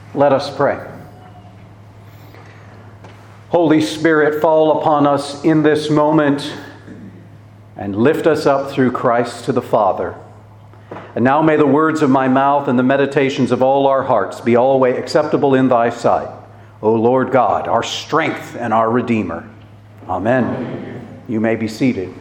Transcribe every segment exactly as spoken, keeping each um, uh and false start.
Let us pray. Holy Spirit, fall upon us in this moment and lift us up through Christ to the Father. And now may the words of my mouth and the meditations of all our hearts be always acceptable in thy sight, O Lord God, our strength and our Redeemer. Amen. Amen. You may be seated.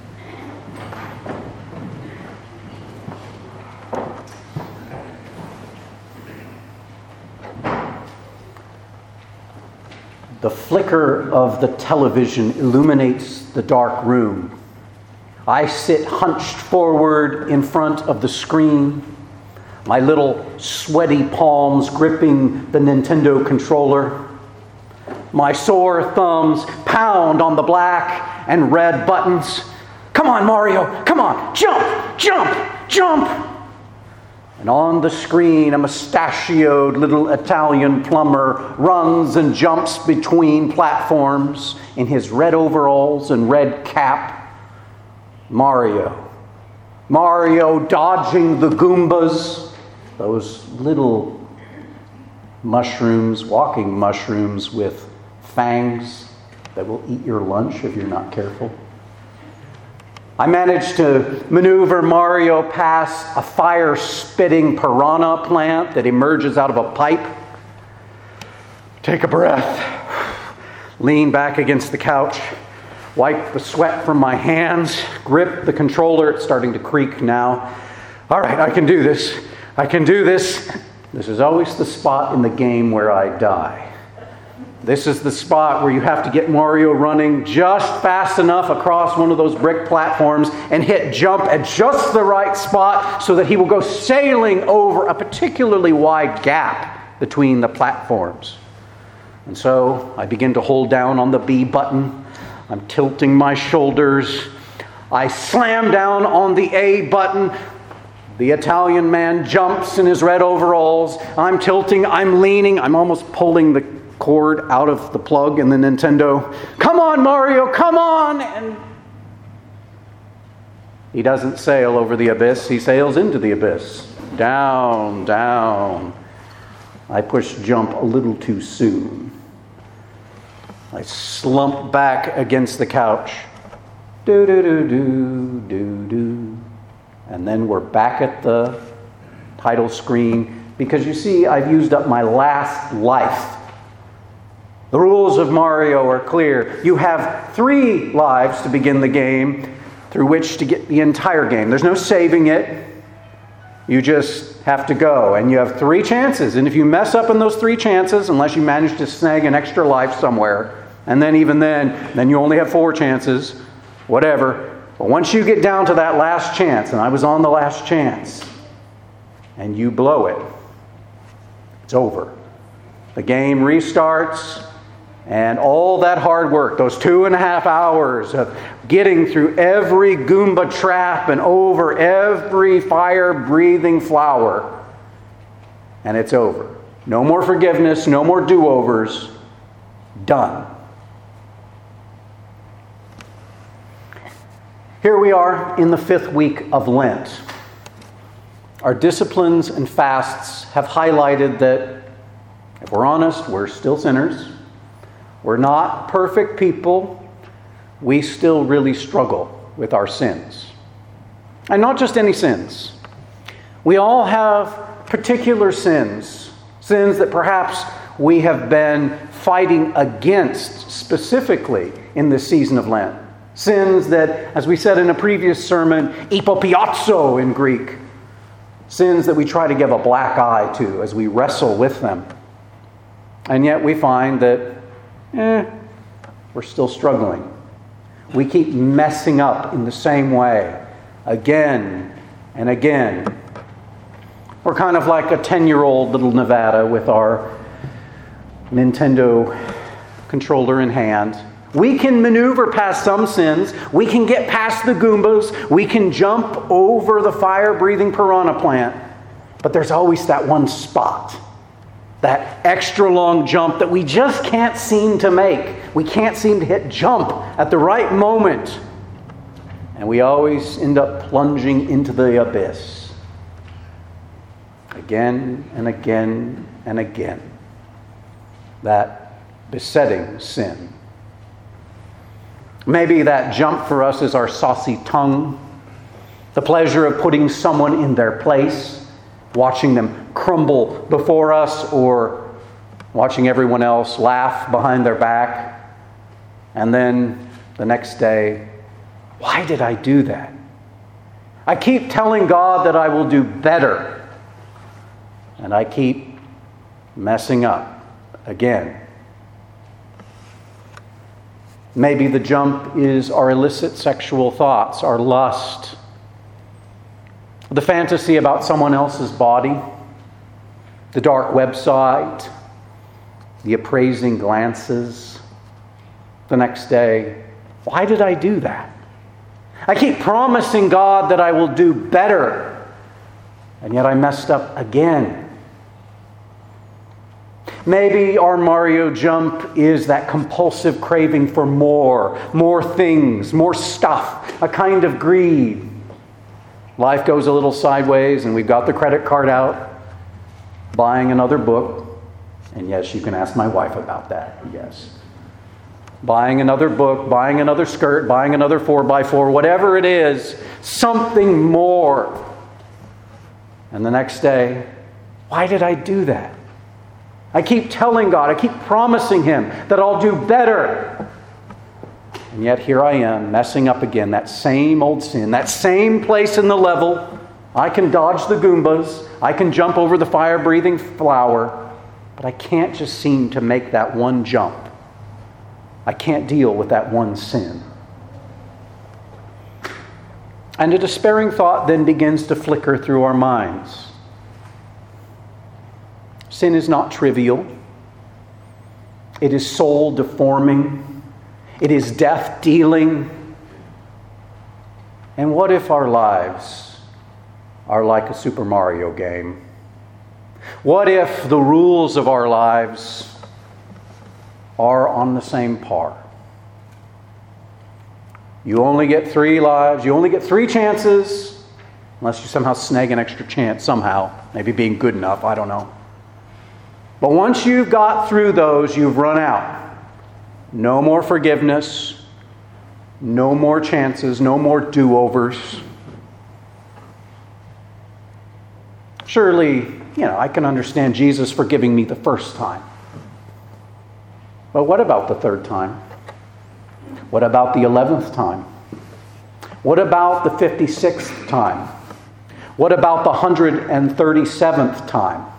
The flicker of the television illuminates the dark room. I sit hunched forward in front of the screen, my little sweaty palms gripping the Nintendo controller. My sore thumbs pound on the black and red buttons. Come on, Mario, come on, jump, jump, jump. And on the screen, a mustachioed little Italian plumber runs and jumps between platforms in his red overalls and red cap. Mario. Mario dodging the Goombas, those little mushrooms, walking mushrooms with fangs that will eat your lunch if you're not careful. I managed to maneuver Mario past a fire-spitting piranha plant that emerges out of a pipe. Take a breath. Lean back against the couch. Wipe the sweat from my hands. Grip the controller. It's starting to creak now. All right, I can do this. I can do this. This is always the spot in the game where I die. This is the spot where you have to get Mario running just fast enough across one of those brick platforms and hit jump at just the right spot so that he will go sailing over a particularly wide gap between the platforms. And so I begin to hold down on the B button. I'm tilting my shoulders. I slam down on the A button. The Italian man jumps in his red overalls. I'm tilting, I'm leaning, I'm almost pulling the cord out of the plug in the Nintendo. Come on, Mario, come on! And he doesn't sail over the abyss, he sails into the abyss. Down, down. I push jump a little too soon. I slump back against the couch. Do do do do do do. And then we're back at the title screen because you see I've used up my last life. The rules of Mario are clear. You have three lives to begin the game through which to get the entire game. There's no saving it. You just have to go. And you have three chances. And if you mess up in those three chances, unless you manage to snag an extra life somewhere, and then even then, then you only have four chances, whatever. But once you get down to that last chance, and I was on the last chance, and you blow it, it's over. The game restarts. And all that hard work, those two and a half hours of getting through every Goomba trap and over every fire-breathing flower, and it's over. No more forgiveness, no more do-overs. Done. Here we are in the fifth week of Lent. Our disciplines and fasts have highlighted that, if we're honest, we're still sinners. We're not perfect people. We still really struggle with our sins. And not just any sins. We all have particular sins. Sins that perhaps we have been fighting against specifically in this season of Lent. Sins that, as we said in a previous sermon, ipopiazzo in Greek. Sins that we try to give a black eye to as we wrestle with them. And yet we find that Eh, we're still struggling. We keep messing up in the same way, again and again. We're kind of like a ten-year-old little Nevada with our Nintendo controller in hand. We can maneuver past some sins. We can get past the Goombas. We can jump over the fire-breathing piranha plant. But there's always that one spot. That extra long jump that we just can't seem to make. We can't seem to hit jump at the right moment. And we always end up plunging into the abyss. again and again and again. That besetting sin. Maybe that jump for us is our saucy tongue, the pleasure of putting someone in their place, watching them crumble before us, or watching everyone else laugh behind their back. And then the next day, why did I do that? I keep telling God that I will do better, and I keep messing up again. Maybe the jump is our illicit sexual thoughts, our lust, the fantasy about someone else's body, the dark website, the appraising glances. The next day, why did I do that? I keep promising God that I will do better, and yet I messed up again. Maybe our Mario jump is that compulsive craving for more, more things, more stuff, a kind of greed. Life goes a little sideways and we've got the credit card out, buying another book. And yes, you can ask my wife about that, yes. Buying another book, buying another skirt, buying another four by four, whatever it is, something more. And the next day, why did I do that? I keep telling God, I keep promising Him that I'll do better. And yet here I am, messing up again, that same old sin, that same place in the level. I can dodge the Goombas, I can jump over the fire-breathing flower, but I can't just seem to make that one jump. I can't deal with that one sin. And a despairing thought then begins to flicker through our minds. Sin is not trivial. It is soul deforming. It is death dealing. And what if our lives are like a Super Mario game? What if the rules of our lives are on the same par? You only get three lives. You only get three chances, unless you somehow snag an extra chance somehow. Maybe being good enough, I don't know. But once you've got through those, you've run out. No more forgiveness. No more chances. No more do-overs. Surely, you know, I can understand Jesus forgiving me the first time. But what about the third time? What about the eleventh time? What about the fifty-sixth time? What about the one hundred thirty-seventh time?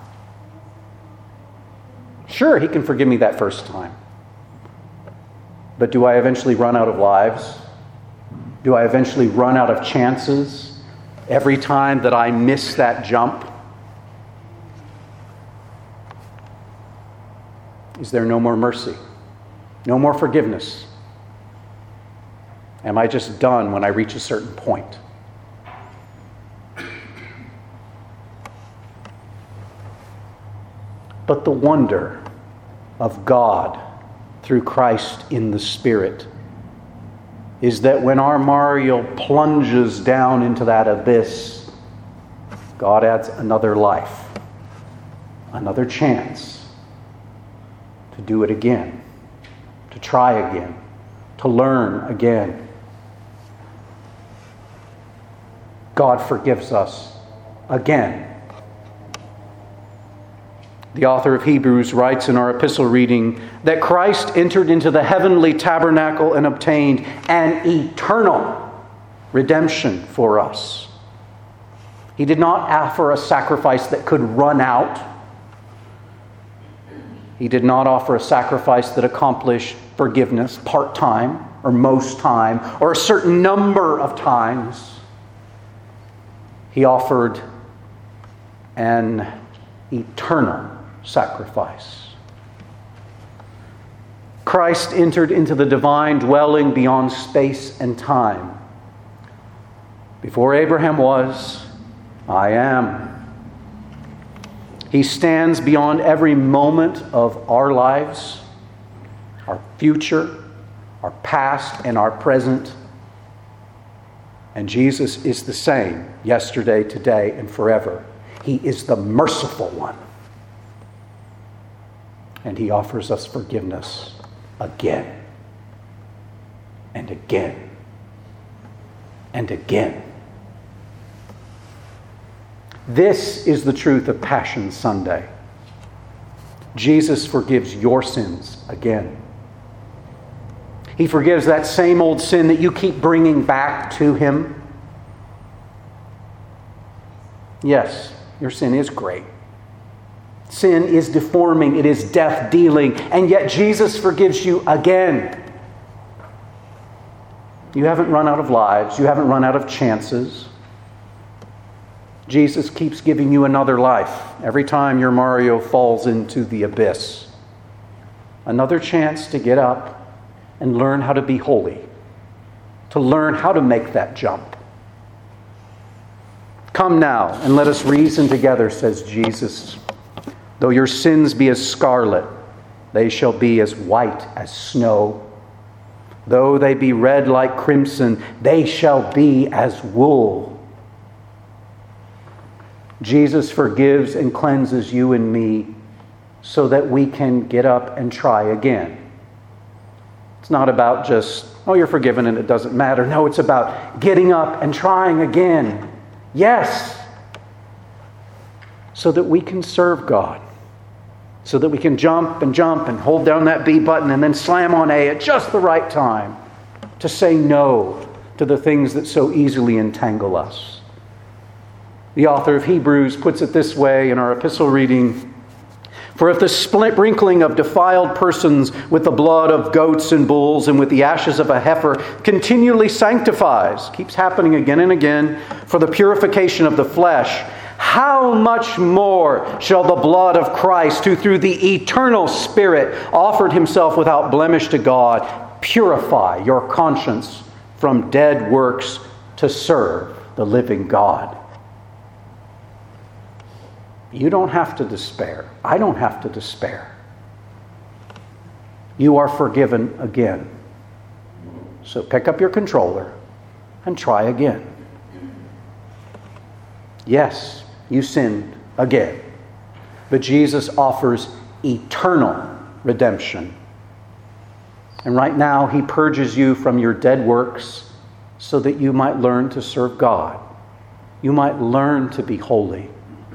Sure, He can forgive me that first time. But do I eventually run out of lives? Do I eventually run out of chances every time that I miss that jump? Is there no more mercy? No more forgiveness? Am I just done when I reach a certain point? But the wonder of God through Christ in the Spirit is that when our Mario plunges down into that abyss, God adds another life, another chance to do it again, to try again, to learn again. God forgives us again. The author of Hebrews writes in our epistle reading that Christ entered into the heavenly tabernacle and obtained an eternal redemption for us. He did not offer a sacrifice that could run out. He did not offer a sacrifice that accomplished forgiveness part-time or most time or a certain number of times. He offered an eternal sacrifice. Christ entered into the divine dwelling beyond space and time. Before Abraham was, I am. He stands beyond every moment of our lives, our future, our past, and our present. And Jesus is the same yesterday, today, and forever. He is the merciful one. And he offers us forgiveness again and again and again. This is the truth of Passion Sunday. Jesus forgives your sins again. He forgives that same old sin that you keep bringing back to him. Yes, your sin is great. Sin is deforming. It is death-dealing. And yet Jesus forgives you again. You haven't run out of lives. You haven't run out of chances. Jesus keeps giving you another life every time your Mario falls into the abyss. Another chance to get up and learn how to be holy. To learn how to make that jump. Come now and let us reason together, says Jesus. Though your sins be as scarlet, they shall be as white as snow. Though they be red like crimson, they shall be as wool. Jesus forgives and cleanses you and me so that we can get up and try again. It's not about just, oh, you're forgiven and it doesn't matter. No, it's about getting up and trying again. Yes. So that we can serve God. So that we can jump and jump and hold down that B button and then slam on A at just the right time to say no to the things that so easily entangle us. The author of Hebrews puts it this way in our epistle reading. For if the sprinkling of defiled persons with the blood of goats and bulls and with the ashes of a heifer continually sanctifies, keeps happening again and again, for the purification of the flesh, how much more shall the blood of Christ, who through the eternal Spirit offered himself without blemish to God, purify your conscience from dead works to serve the living God? You don't have to despair. I don't have to despair. You are forgiven again. So pick up your controller and try again. Yes, you sinned again. But Jesus offers eternal redemption. And right now, he purges you from your dead works so that you might learn to serve God. You might learn to be holy.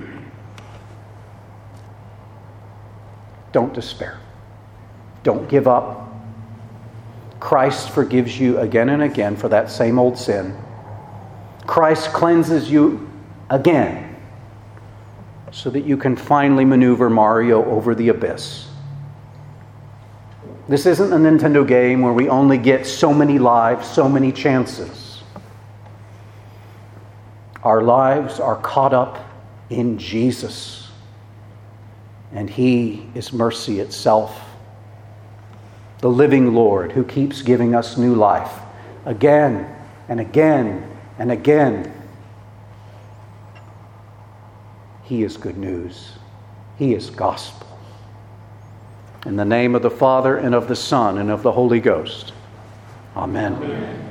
Don't despair. Don't give up. Christ forgives you again and again for that same old sin. Christ cleanses you again so that you can finally maneuver Mario over the abyss. This isn't a Nintendo game where we only get so many lives, so many chances. Our lives are caught up in Jesus. And he is mercy itself. The living Lord who keeps giving us new life again and again and again. He is good news. He is gospel. In the name of the Father and of the Son and of the Holy Ghost. Amen. Amen.